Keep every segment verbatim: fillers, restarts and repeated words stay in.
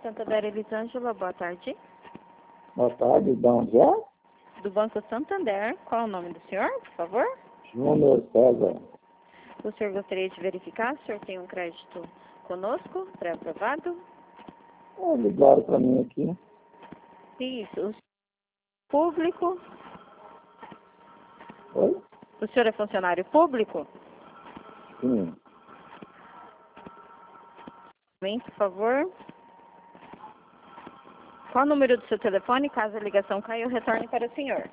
Santander, Elisângela, boa tarde. Boa tarde, de onde é? Do Banco Santander, qual é o nome do senhor, por favor? Júnior César. O senhor gostaria de verificar se o senhor tem um crédito conosco, pré-aprovado? É, ligaram para mim aqui. Isso. O público? Oi? O senhor é funcionário público? Sim. Vem, por favor. Qual o número do seu telefone? Caso a ligação caia, eu retorne para o senhor.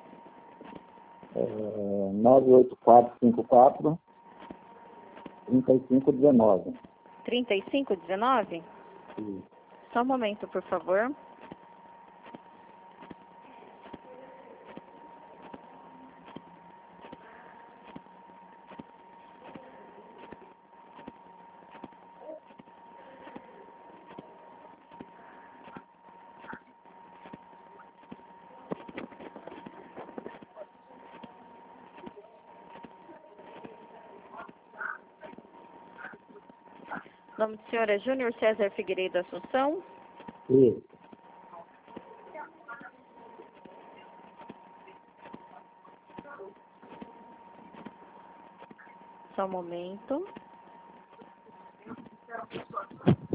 É, nove oito quatro cinco quatro, três cinco um nove. trinta e cinco dezenove? Sim. Só um momento, por favor. O nome do senhor é Júnior César Figueiredo Assunção. Sim. Só um momento.